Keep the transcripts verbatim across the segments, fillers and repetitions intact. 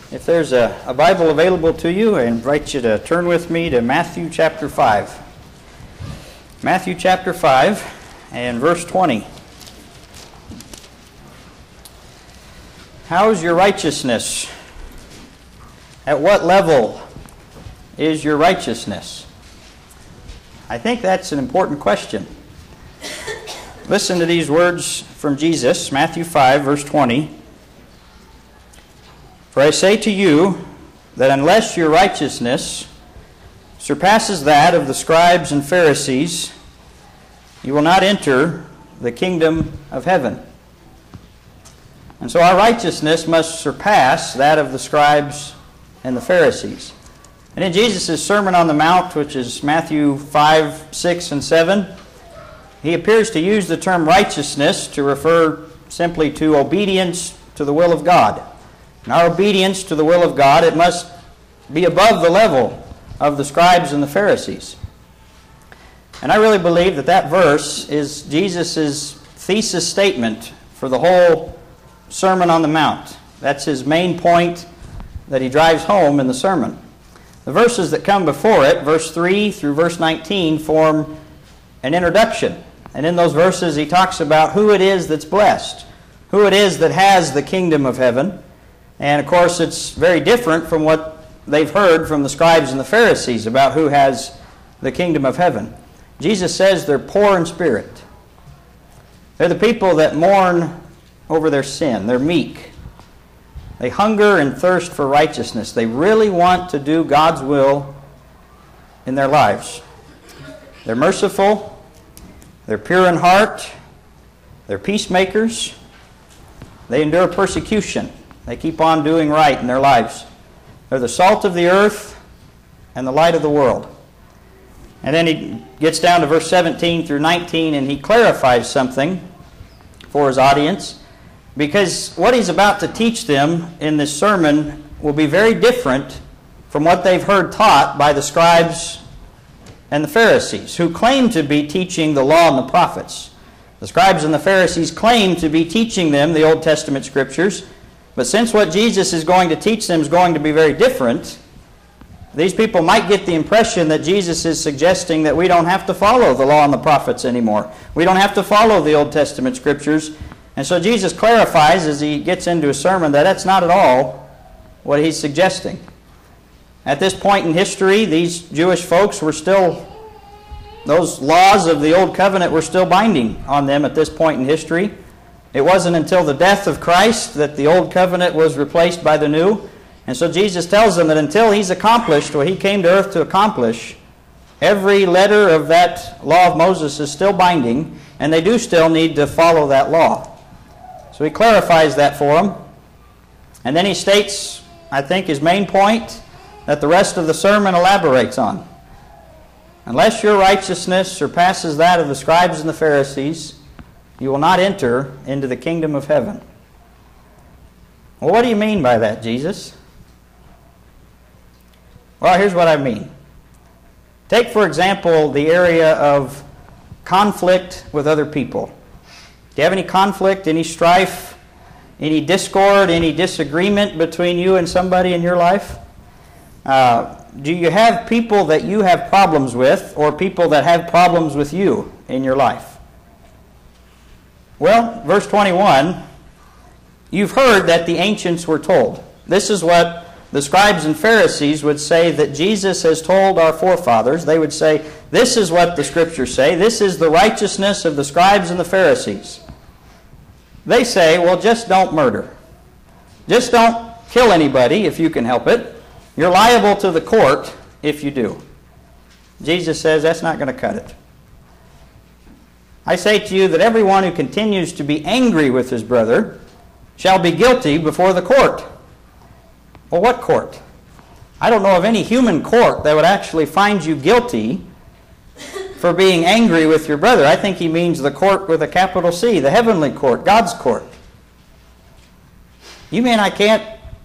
If there's a, a Bible available to you, I invite you to turn with me to Matthew chapter five. Matthew chapter five and verse twenty. How is your righteousness? At what level is your righteousness? I think that's an important question. Listen to these words from Jesus, Matthew five, verse twenty. For I say to you that unless your righteousness surpasses that of the scribes and Pharisees, you will not enter the kingdom of heaven. And so our righteousness must surpass that of the scribes and the Pharisees. And in Jesus' Sermon on the Mount, which is Matthew five, six, and seven, he appears to use the term righteousness to refer simply to obedience to the will of God. And our obedience to the will of God, it must be above the level of the scribes and the Pharisees. And I really believe that that verse is Jesus' thesis statement for the whole Sermon on the Mount. That's his main point that he drives home in the sermon. The verses that come before it, verse three through verse nineteen, form an introduction. And in those verses he talks about who it is that's blessed, who it is that has the kingdom of heaven. And of course it's very different from what they've heard from the scribes and the Pharisees about who has the kingdom of heaven. Jesus says they're poor in spirit. They're the people that mourn over their sin. They're meek. They hunger and thirst for righteousness. They really want to do God's will in their lives. They're merciful. They're pure in heart. They're peacemakers. They endure persecution. They keep on doing right in their lives. They're the salt of the earth and the light of the world. And then he gets down to verse seventeen through nineteen and he clarifies something for his audience, because what he's about to teach them in this sermon will be very different from what they've heard taught by the scribes and the Pharisees, who claim to be teaching the law and the prophets. The scribes and the Pharisees claim to be teaching them the Old Testament scriptures, but since what Jesus is going to teach them is going to be very different, these people might get the impression that Jesus is suggesting that we don't have to follow the law and the prophets anymore. We don't have to follow the Old Testament scriptures. And so Jesus clarifies as he gets into his sermon that that's not at all what he's suggesting. At this point in history, these Jewish folks were still, those laws of the Old Covenant were still binding on them at this point in history. It wasn't until the death of Christ that the Old Covenant was replaced by the New. And so Jesus tells them that until he's accomplished what he came to earth to accomplish, every letter of that law of Moses is still binding, and they do still need to follow that law. So he clarifies that for them. And then he states, I think, his main point that the rest of the sermon elaborates on. Unless your righteousness surpasses that of the scribes and the Pharisees, you will not enter into the kingdom of heaven. Well, what do you mean by that, Jesus? Well, here's what I mean. Take, for example, the area of conflict with other people. Do you have any conflict, any strife, any discord, any disagreement between you and somebody in your life? Uh, do you have people that you have problems with, or people that have problems with you in your life? Well, verse twenty-one, you've heard that the ancients were told. This is what the scribes and Pharisees would say that Jesus has told our forefathers. They would say, this is what the scriptures say. This is the righteousness of the scribes and the Pharisees. They say, well, just don't murder. Just don't kill anybody if you can help it. You're liable to the court if you do. Jesus says that's not going to cut it. I say to you that everyone who continues to be angry with his brother shall be guilty before the court. Well, what court? I don't know of any human court that would actually find you guilty for being angry with your brother. I think he means the court with a capital C, the heavenly court, God's court. You mean I can't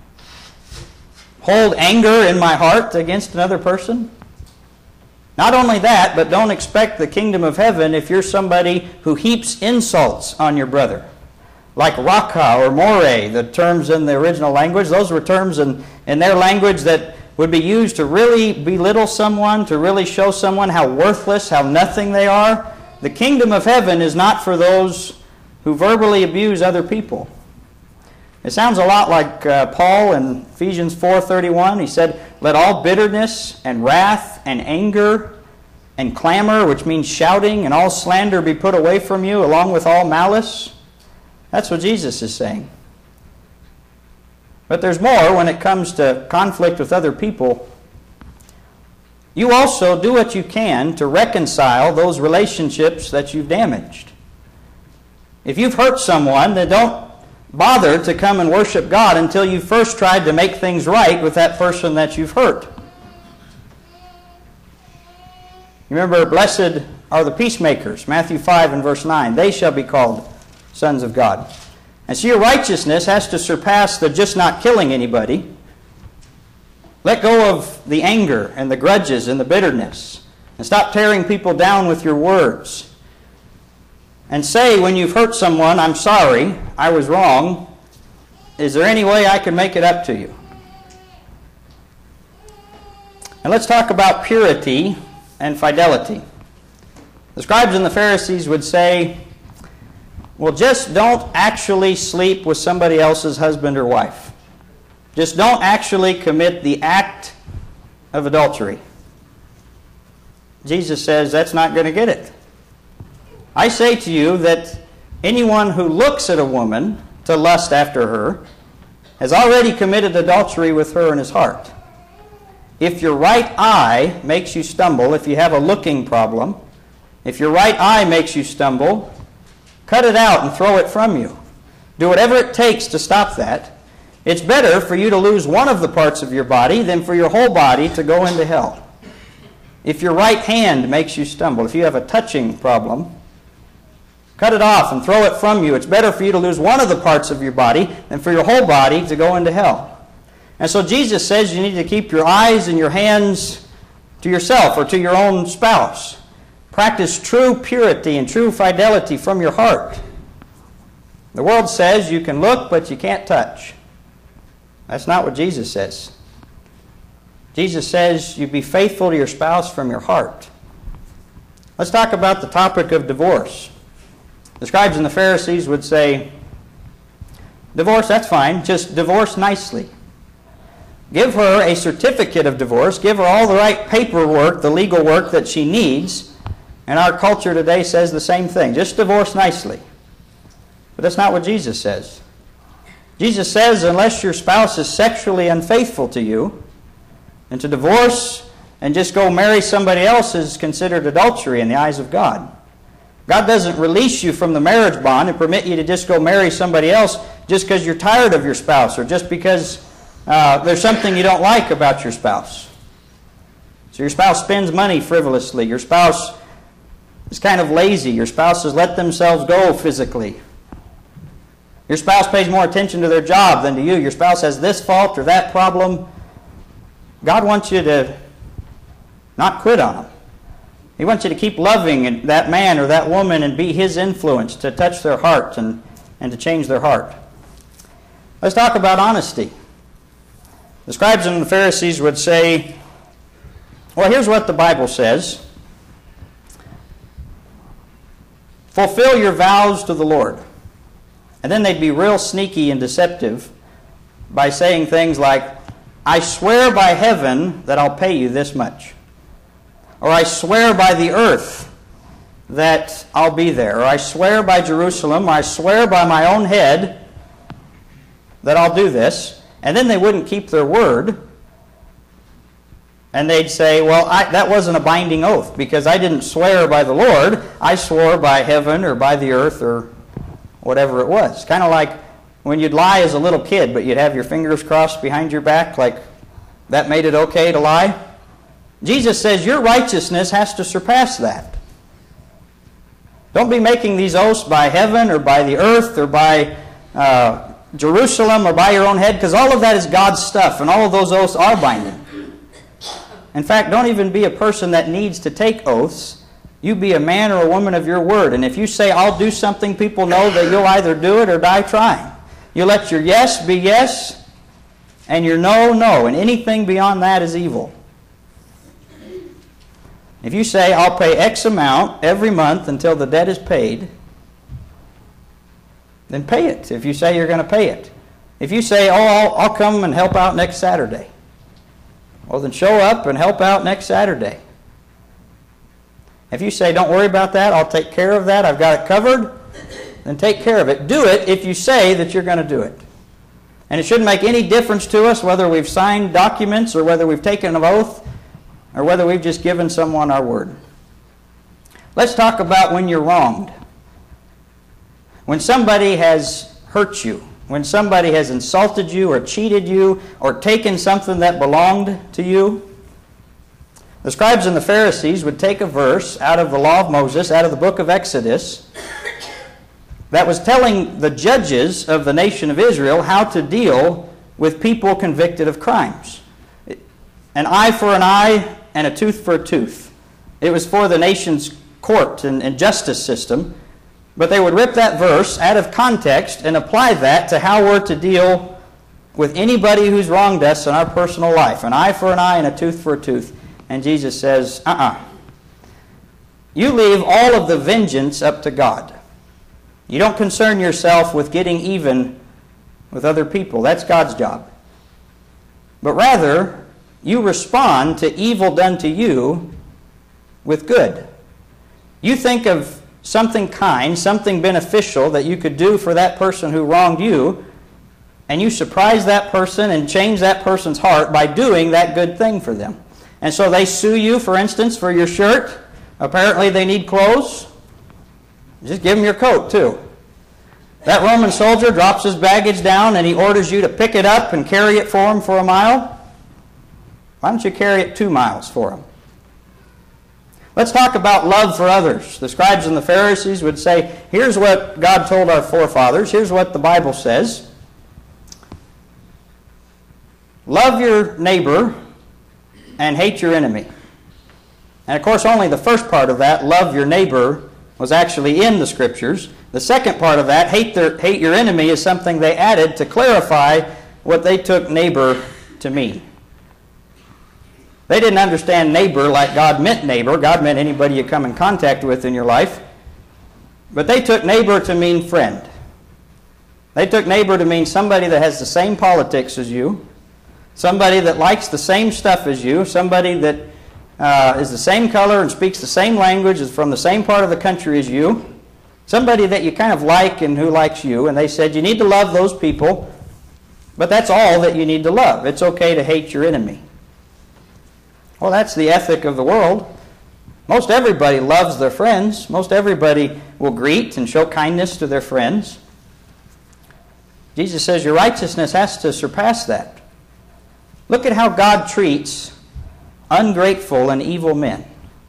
hold anger in my heart against another person? Not only that, but don't expect the kingdom of heaven if you're somebody who heaps insults on your brother. like raka or more, the terms in the original language. Those were terms in, in their language that would be used to really belittle someone, to really show someone how worthless, how nothing they are. The kingdom of heaven is not for those who verbally abuse other people. It sounds a lot like uh, Paul in Ephesians four thirty-one. He said, "Let all bitterness and wrath and anger and clamor," which means shouting, "and all slander be put away from you, along with all malice." That's what Jesus is saying. But there's more when it comes to conflict with other people. You also do what you can to reconcile those relationships that you've damaged. If you've hurt someone, then don't bother to come and worship God until you first tried to make things right with that person that you've hurt. Remember, blessed are the peacemakers, Matthew five and verse nine. They shall be called sons of God. And so your righteousness has to surpass the just not killing anybody. Let go of the anger and the grudges and the bitterness. And stop tearing people down with your words. And say when you've hurt someone, "I'm sorry, I was wrong. Is there any way I can make it up to you?" And let's talk about purity and fidelity. The scribes and the Pharisees would say, well, just don't actually sleep with somebody else's husband or wife. Just don't actually commit the act of adultery. Jesus says that's not going to get it. I say to you that anyone who looks at a woman to lust after her has already committed adultery with her in his heart. If your right eye makes you stumble, if you have a looking problem, if your right eye makes you stumble, cut it out and throw it from you. Do whatever it takes to stop that. It's better for you to lose one of the parts of your body than for your whole body to go into hell. If your right hand makes you stumble, if you have a touching problem, cut it off and throw it from you. It's better for you to lose one of the parts of your body than for your whole body to go into hell. And so Jesus says you need to keep your eyes and your hands to yourself or to your own spouse. Practice true purity and true fidelity from your heart. The world says you can look, but you can't touch. That's not what Jesus says. Jesus says you be faithful to your spouse from your heart. Let's talk about the topic of divorce. The scribes and the Pharisees would say, divorce, that's fine, just divorce nicely. Give her a certificate of divorce, give her all the right paperwork, the legal work that she needs, and our culture today says the same thing, just divorce nicely. But that's not what Jesus says. Jesus says unless your spouse is sexually unfaithful to you, and to divorce and just go marry somebody else is considered adultery in the eyes of God. God doesn't release you from the marriage bond and permit you to just go marry somebody else just because you're tired of your spouse or just because uh, there's something you don't like about your spouse. So your spouse spends money frivolously. Your spouse is kind of lazy. Your spouse has let themselves go physically. Your spouse pays more attention to their job than to you. Your spouse has this fault or that problem. God wants you to not quit on them. He wants you to keep loving that man or that woman and be his influence to touch their heart and, and to change their heart. Let's talk about honesty. The scribes and the Pharisees would say, well, here's what the Bible says. Fulfill your vows to the Lord. And then they'd be real sneaky and deceptive by saying things like, I swear by heaven that I'll pay you this much. Or I swear by the earth that I'll be there. Or I swear by Jerusalem, or I swear by my own head that I'll do this. And then they wouldn't keep their word. And they'd say, well, I, that wasn't a binding oath because I didn't swear by the Lord. I swore by heaven or by the earth or whatever it was. Kind of like when you'd lie as a little kid, but you'd have your fingers crossed behind your back, like that made it okay to lie. Jesus says your righteousness has to surpass that. Don't be making these oaths by heaven or by the earth or by uh, Jerusalem or by your own head, because all of that is God's stuff, and all of those oaths are binding. In fact, don't even be a person that needs to take oaths, You be a man or a woman of your word. And if you say, I'll do something, people know that you'll either do it or die trying. You let your yes be yes, and your no, no. And anything beyond that is evil. If you say, I'll pay X amount every month until the debt is paid, then pay it if you say you're going to pay it. If you say, oh, I'll, I'll come and help out next Saturday, well, then show up and help out next Saturday. If you say, don't worry about that, I'll take care of that, I've got it covered, then take care of it. Do it if you say that you're going to do it. And it shouldn't make any difference to us whether we've signed documents or whether we've taken an oath or whether we've just given someone our word. Let's talk about when you're wronged. When somebody has hurt you, when somebody has insulted you or cheated you or taken something that belonged to you, the scribes and the Pharisees would take a verse out of the law of Moses, out of the book of Exodus, that was telling the judges of the nation of Israel how to deal with people convicted of crimes. An eye for an eye and a tooth for a tooth. It was for the nation's court and, and justice system. But they would rip that verse out of context and apply that to how we're to deal with anybody who's wronged us in our personal life. An eye for an eye and a tooth for a tooth. And Jesus says, uh-uh. You leave all of the vengeance up to God. You don't concern yourself with getting even with other people. That's God's job. But rather, you respond to evil done to you with good. You think of something kind, something beneficial that you could do for that person who wronged you, and you surprise that person and change that person's heart by doing that good thing for them. And so they sue you, for instance, for your shirt. Apparently they need clothes. Just give them your coat, too. That Roman soldier drops his baggage down and he orders you to pick it up and carry it for him for a mile. Why don't you carry it two miles for him? Let's talk about love for others. The scribes and the Pharisees would say, here's what God told our forefathers. Here's what the Bible says. Love your neighbor and hate your enemy. And of course, only the first part of that, love your neighbor, was actually in the Scriptures. The second part of that, hate, their, hate your enemy, is something they added to clarify what they took neighbor to mean. They didn't understand neighbor like God meant neighbor. God meant anybody you come in contact with in your life. But they took neighbor to mean friend. They took neighbor to mean somebody that has the same politics as you, somebody that likes the same stuff as you, somebody that uh, is the same color and speaks the same language, is from the same part of the country as you, somebody that you kind of like and who likes you. And they said you need to love those people, but that's all that you need to love. It's okay to hate your enemy. Well, that's the ethic of the world. Most everybody loves their friends. Most everybody will greet and show kindness to their friends. Jesus says your righteousness has to surpass that. Look at how God treats ungrateful and evil men.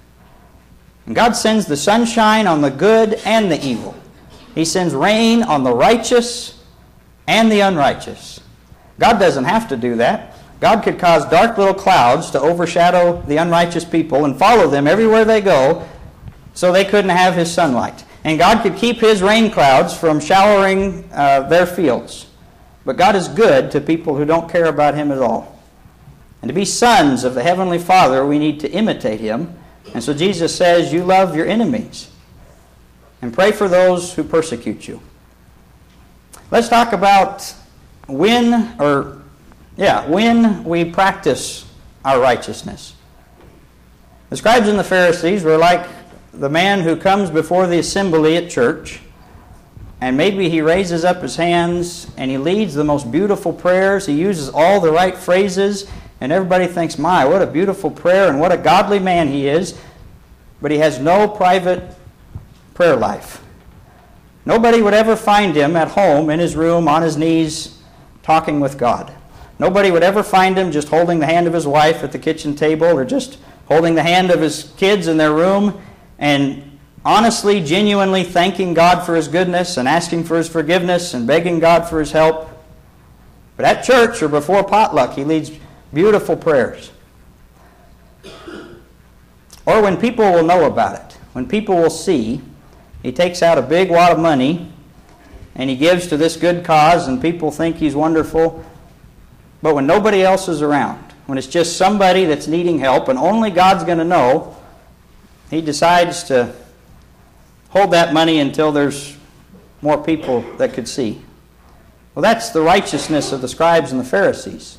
And God sends the sunshine on the good and the evil. He sends rain on the righteous and the unrighteous. God doesn't have to do that. God could cause dark little clouds to overshadow the unrighteous people and follow them everywhere they go so they couldn't have His sunlight. And God could keep His rain clouds from showering uh, their fields. But God is good to people who don't care about Him at all. And to be sons of the Heavenly Father, we need to imitate Him. And so Jesus says, you love your enemies and pray for those who persecute you. Let's talk about when, or yeah, when we practice our righteousness. The scribes and the Pharisees were like the man who comes before the assembly at church, and maybe he raises up his hands and he leads the most beautiful prayers. He uses all the right phrases, and everybody thinks, my, what a beautiful prayer and what a godly man he is. But he has no private prayer life. Nobody would ever find him at home in his room on his knees talking with God. Nobody would ever find him just holding the hand of his wife at the kitchen table or just holding the hand of his kids in their room and honestly, genuinely thanking God for His goodness and asking for His forgiveness and begging God for His help. But at church or before potluck, he leads beautiful prayers. Or when people will know about it. when people will see, he takes out a big wad of money and he gives to this good cause and people think he's wonderful. But when nobody else is around, when it's just somebody that's needing help and only God's going to know, he decides to hold that money until there's more people that could see. Well, that's the righteousness of the scribes and the Pharisees.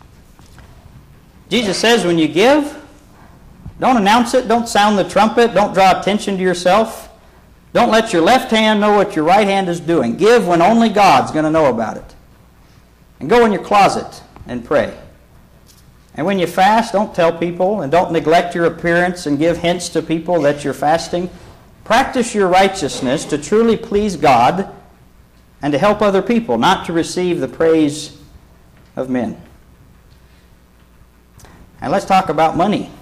Jesus says when you give, don't announce it, don't sound the trumpet, don't draw attention to yourself. Don't let your left hand know what your right hand is doing. Give when only God's going to know about it. And go in your closet and pray. And when you fast, don't tell people and don't neglect your appearance and give hints to people that you're fasting. Practice your righteousness to truly please God and to help other people, not to receive the praise of men. And let's talk about money.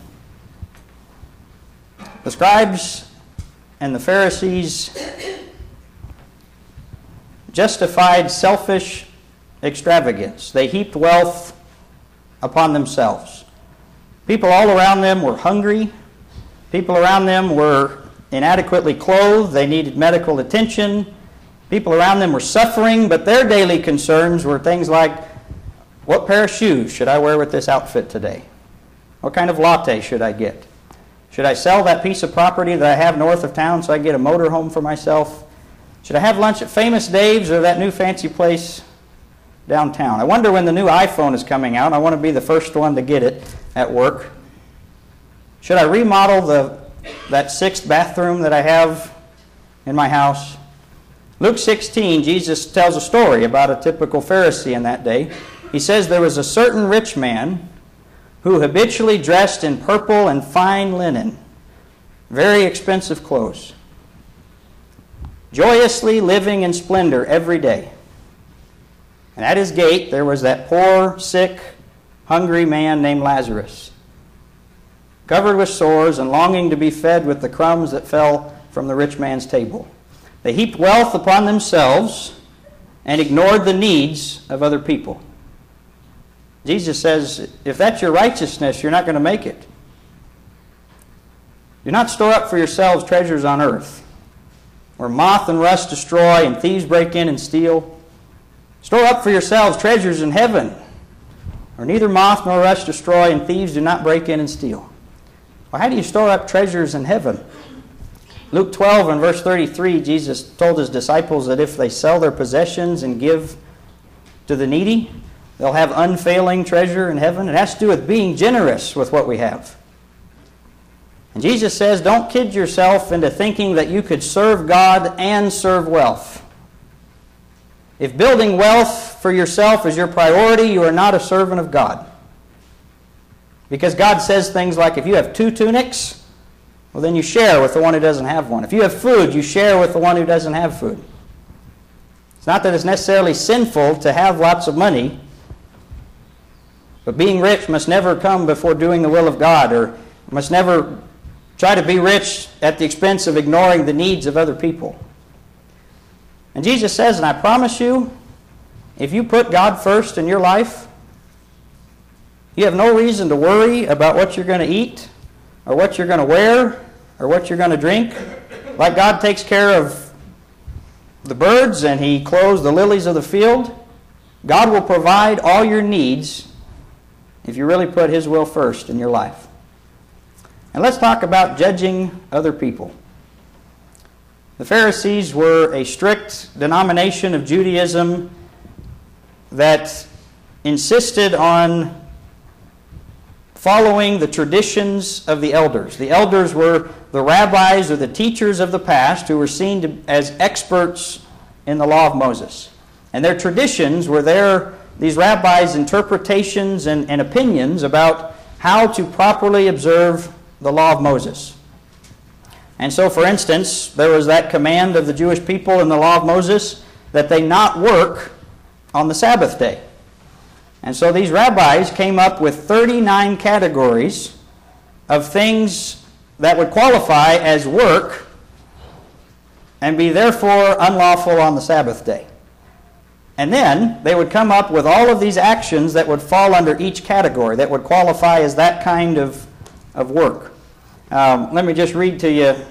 The scribes and the Pharisees justified selfish extravagance. They heaped wealth upon themselves. People all around them were hungry. People around them were inadequately clothed. They needed medical attention. People around them were suffering, but their daily concerns were things like, what pair of shoes should I wear with this outfit today? What kind of latte should I get? Should I sell that piece of property that I have north of town so I get a motor home for myself? Should I have lunch at Famous Dave's or that new fancy place downtown? I wonder when the new iPhone is coming out. I want to be the first one to get it at work. Should I remodel the that sixth bathroom that I have in my house? Luke sixteen, Jesus tells a story about a typical Pharisee in that day. He says there was a certain rich man who habitually dressed in purple and fine linen, very expensive clothes, joyously living in splendor every day. And at his gate there was that poor, sick, hungry man named Lazarus, covered with sores and longing to be fed with the crumbs that fell from the rich man's table. They heaped wealth upon themselves and ignored the needs of other people. Jesus says, if that's your righteousness, you're not going to make it. Do not store up for yourselves treasures on earth, where moth and rust destroy and thieves break in and steal. Store up for yourselves treasures in heaven, where neither moth nor rust destroy and thieves do not break in and steal. Well, how do you store up treasures in heaven? Luke twelve and verse thirty-three, Jesus told his disciples that if they sell their possessions and give to the needy, they'll have unfailing treasure in heaven. It has to do with being generous with what we have. And Jesus says, don't kid yourself into thinking that you could serve God and serve wealth. If building wealth for yourself is your priority, you are not a servant of God. Because God says things like, if you have two tunics, well, then you share with the one who doesn't have one. If you have food, you share with the one who doesn't have food. It's not that it's necessarily sinful to have lots of money, but being rich must never come before doing the will of God, or must never try to be rich at the expense of ignoring the needs of other people. And Jesus says, and I promise you, if you put God first in your life, you have no reason to worry about what you're going to eat, or what you're going to wear, or what you're going to drink. Like God takes care of the birds and He clothes the lilies of the field, God will provide all your needs if you really put His will first in your life. And let's talk about judging other people. The Pharisees were a strict denomination of Judaism that insisted on following the traditions of the elders. The elders were the rabbis or the teachers of the past who were seen to, as experts in the law of Moses. And their traditions were their, these rabbis' interpretations and, and opinions about how to properly observe the law of Moses. And so, for instance, there was that command of the Jewish people in the law of Moses that they not work on the Sabbath day. And so these rabbis came up with thirty-nine categories of things that would qualify as work and be therefore unlawful on the Sabbath day. And then they would come up with all of these actions that would fall under each category, that would qualify as that kind of, of work. Um, let me just read to you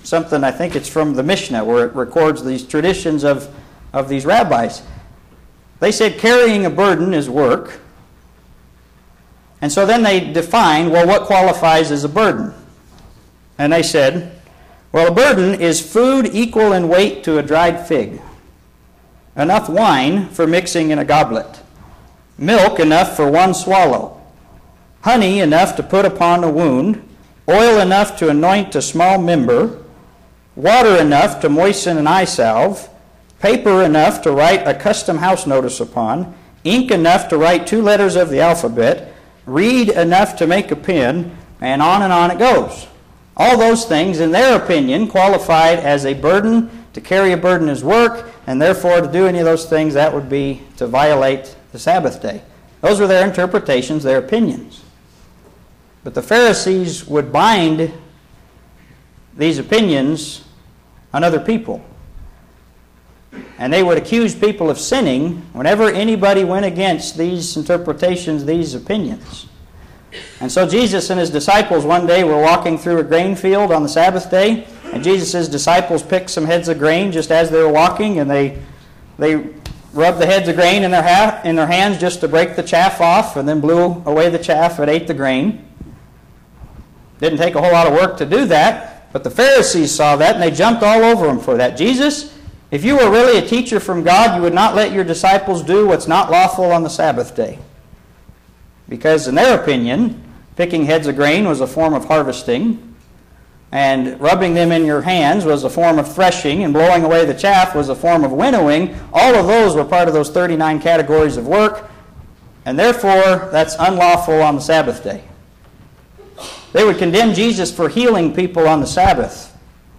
something, I think it's from the Mishnah, where it records these traditions of, of these rabbis. They said carrying a burden is work. And so then they defined, well, what qualifies as a burden? And they said, well, a burden is food equal in weight to a dried fig, enough wine for mixing in a goblet, milk enough for one swallow, honey enough to put upon a wound, oil enough to anoint a small member, water enough to moisten an eye salve, paper enough to write a custom house notice upon, ink enough to write two letters of the alphabet, reed enough to make a pen, and on and on it goes. All those things, in their opinion, qualified as a burden. To carry a burden is work, and therefore to do any of those things, that would be to violate the Sabbath day. Those were their interpretations, their opinions. But the Pharisees would bind these opinions on other people. And they would accuse people of sinning whenever anybody went against these interpretations, these opinions. And so Jesus and his disciples one day were walking through a grain field on the Sabbath day, and Jesus' disciples picked some heads of grain just as they were walking, and they they rubbed the heads of grain in their, ha- in their hands just to break the chaff off, and then blew away the chaff and ate the grain. Didn't take a whole lot of work to do that, but the Pharisees saw that, and they jumped all over him for that. Jesus, if you were really a teacher from God, you would not let your disciples do what's not lawful on the Sabbath day. Because in their opinion, picking heads of grain was a form of harvesting, and rubbing them in your hands was a form of threshing, and blowing away the chaff was a form of winnowing. All of those were part of those thirty-nine categories of work, and therefore that's unlawful on the Sabbath day. They would condemn Jesus for healing people on the Sabbath.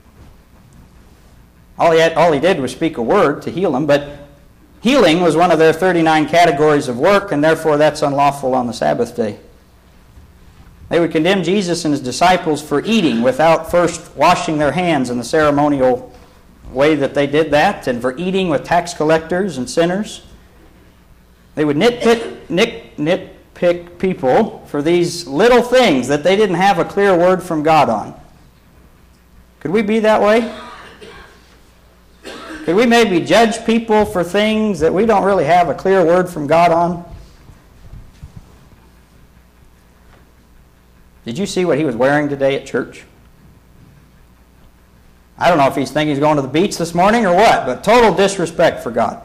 All he, had, all he did was speak a word to heal them, but healing was one of their thirty-nine categories of work, and therefore that's unlawful on the Sabbath day. They would condemn Jesus and his disciples for eating without first washing their hands in the ceremonial way that they did that, and for eating with tax collectors and sinners. They would nitpick, nit, nitpick people for these little things that they didn't have a clear word from God on. Could we be that way? Could we maybe judge people for things that we don't really have a clear word from God on? Did you see what he was wearing today at church? I don't know if he's thinking he's going to the beach this morning or what, but total disrespect for God.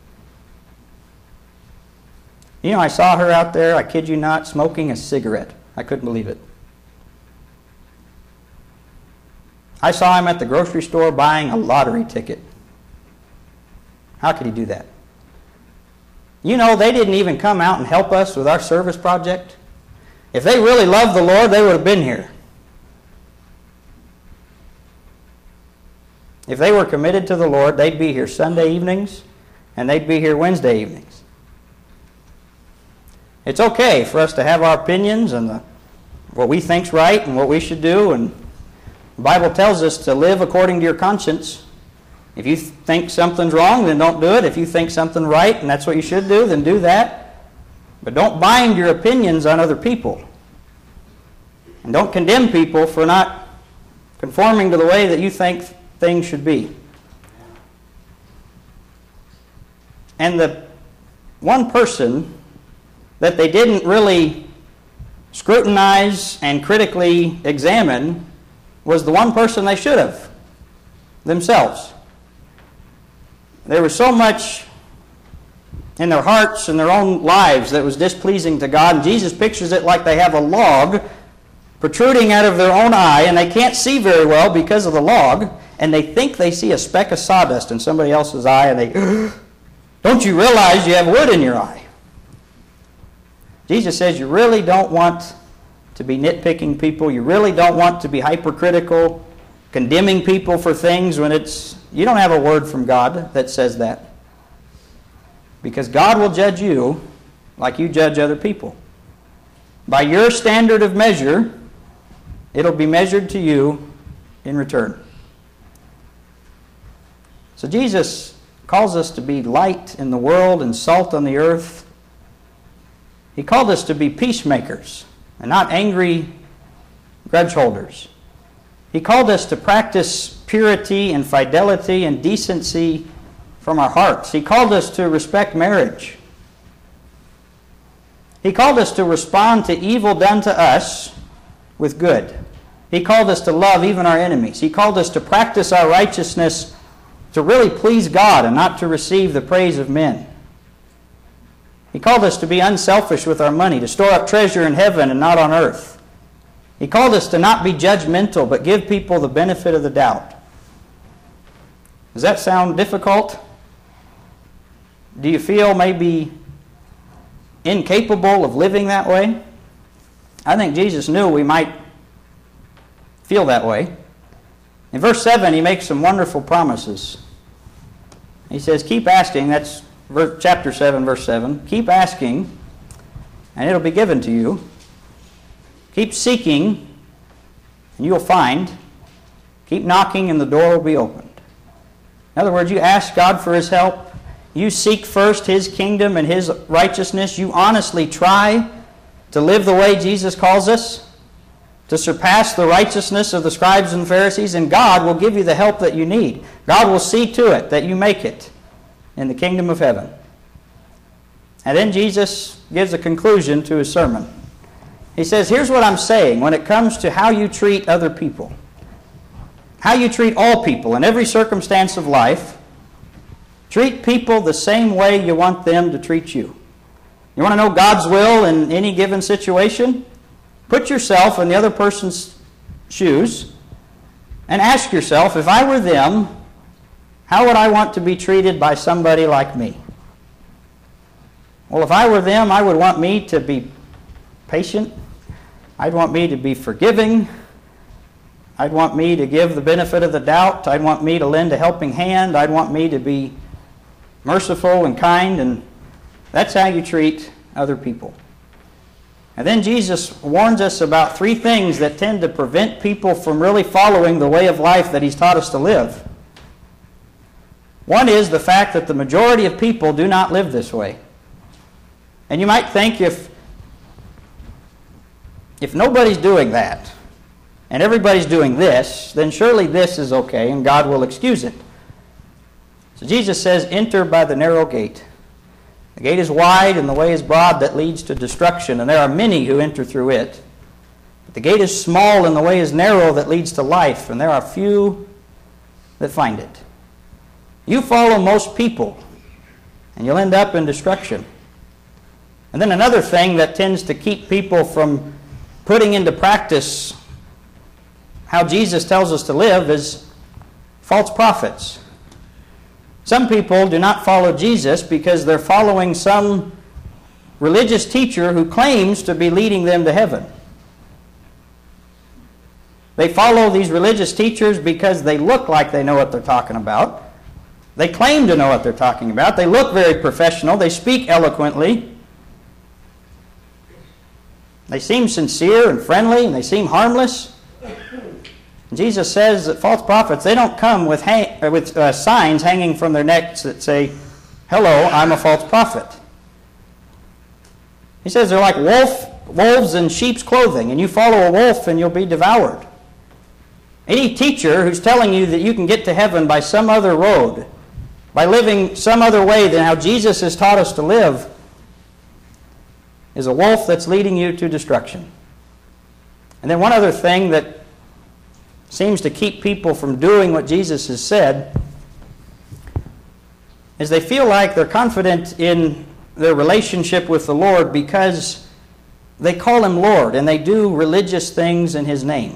You know, I saw her out there, I kid you not, smoking a cigarette. I couldn't believe it. I saw him at the grocery store buying a lottery ticket. How could he do that? You know, they didn't even come out and help us with our service project. If they really loved the Lord, they would have been here. If they were committed to the Lord, they'd be here Sunday evenings, and they'd be here Wednesday evenings. It's okay for us to have our opinions and the, what we think's right and what we should do, and the Bible tells us to live according to your conscience. If you think something's wrong, then don't do it. If you think something's right and that's what you should do, then do that. But don't bind your opinions on other people. And don't condemn people for not conforming to the way that you think things should be. And the one person that they didn't really scrutinize and critically examine was the one person they should have, themselves. There was so much in their hearts and their own lives that was displeasing to God. And Jesus pictures it like they have a log protruding out of their own eye, and they can't see very well because of the log, and they think they see a speck of sawdust in somebody else's eye, and they, don't you realize you have wood in your eye? Jesus says you really don't want to be nitpicking people. You really don't want to be hypercritical, condemning people for things when it's, you don't have a word from God that says that. Because God will judge you like you judge other people. By your standard of measure, it'll be measured to you in return. So Jesus calls us to be light in the world and salt on the earth. He called us to be peacemakers and not angry grudge holders. He called us to practice purity and fidelity and decency from our hearts. He called us to respect marriage. He called us to respond to evil done to us with good. He called us to love even our enemies. He called us to practice our righteousness to really please God and not to receive the praise of men. He called us to be unselfish with our money, to store up treasure in heaven and not on earth. He called us to not be judgmental, but give people the benefit of the doubt. Does that sound difficult? Do you feel maybe incapable of living that way? I think Jesus knew we might feel that way. In verse seven, he makes some wonderful promises. He says, keep asking, that's chapter seven, verse seven. Keep asking, and it'll be given to you. Keep seeking, and you'll find. Keep knocking, and the door will be opened. In other words, you ask God for His help. You seek first His kingdom and His righteousness. You honestly try to live the way Jesus calls us, to surpass the righteousness of the scribes and Pharisees, and God will give you the help that you need. God will see to it that you make it in the kingdom of heaven. And then Jesus gives a conclusion to His sermon. He says, here's what I'm saying when it comes to how you treat other people, how you treat all people in every circumstance of life. Treat people the same way you want them to treat you. You want to know God's will in any given situation? Put yourself in the other person's shoes and ask yourself, if I were them, how would I want to be treated by somebody like me? Well, if I were them, I would want me to be patient. I'd want me to be forgiving. I'd want me to give the benefit of the doubt. I'd want me to lend a helping hand. I'd want me to be merciful and kind, and that's how you treat other people. And then Jesus warns us about three things that tend to prevent people from really following the way of life that He's taught us to live. One is the fact that the majority of people do not live this way. And you might think if, if nobody's doing that, and everybody's doing this, then surely this is okay, and God will excuse it. So Jesus says, enter by the narrow gate. The gate is wide and the way is broad that leads to destruction, and there are many who enter through it. But the gate is small and the way is narrow that leads to life, and there are few that find it. You follow most people, and you'll end up in destruction. And then another thing that tends to keep people from putting into practice how Jesus tells us to live is false prophets. Some people do not follow Jesus because they're following some religious teacher who claims to be leading them to heaven. They follow these religious teachers because they look like they know what they're talking about. They claim to know what they're talking about. They look very professional. They speak eloquently. They seem sincere and friendly, and they seem harmless. Jesus says that false prophets, they don't come with, hang, with uh, signs hanging from their necks that say, hello, I'm a false prophet. He says they're like wolf, wolves in sheep's clothing, and you follow a wolf and you'll be devoured. Any teacher who's telling you that you can get to heaven by some other road, by living some other way than how Jesus has taught us to live, is a wolf that's leading you to destruction. And then one other thing that seems to keep people from doing what Jesus has said is they feel like they're confident in their relationship with the Lord because they call Him Lord and they do religious things in His name.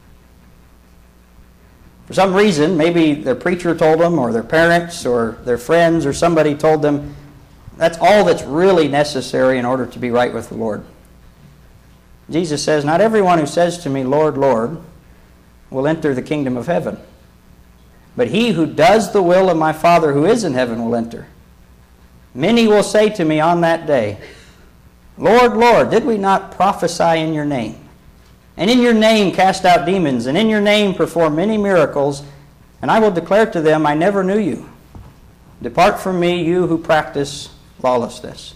For some reason, maybe their preacher told them, or their parents, or their friends, or somebody told them, that's all that's really necessary in order to be right with the Lord. Jesus says, not everyone who says to me, Lord, Lord, will enter the kingdom of heaven, but he who does the will of my Father who is in heaven will enter. Many will say to me on that day, Lord, Lord, did we not prophesy in your name? And in your name cast out demons, and in your name perform many miracles? And I will declare to them, I never knew you. Depart from me, you who practice lawlessness.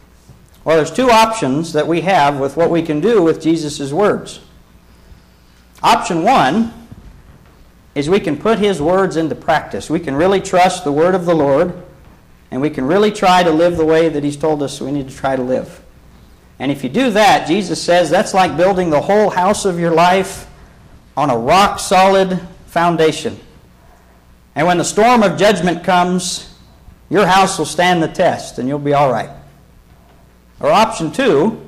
Well, there's two options that we have with what we can do with Jesus' words. Option one is we can put His words into practice. We can really trust the word of the Lord, and we can really try to live the way that He's told us we need to try to live. And if you do that, Jesus says that's like building the whole house of your life on a rock-solid foundation. And when the storm of judgment comes, your house will stand the test, and you'll be all right. Or option two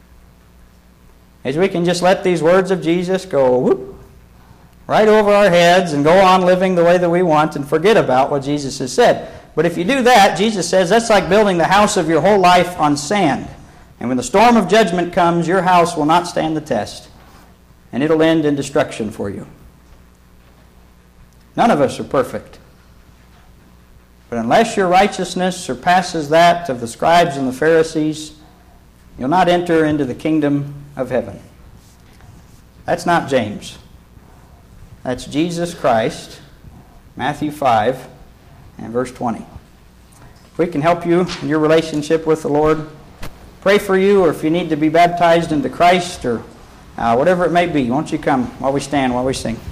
is we can just let these words of Jesus go whoop, right over our heads and go on living the way that we want and forget about what Jesus has said. But if you do that, Jesus says that's like building the house of your whole life on sand. And when the storm of judgment comes, your house will not stand the test, and it'll end in destruction for you. None of us are perfect. But unless your righteousness surpasses that of the scribes and the Pharisees, you'll not enter into the kingdom of heaven. That's not James. That's Jesus Christ, Matthew five and verse twenty. If we can help you in your relationship with the Lord, pray for you, or if you need to be baptized into Christ, or uh, whatever it may be, won't you come while we stand, while we sing.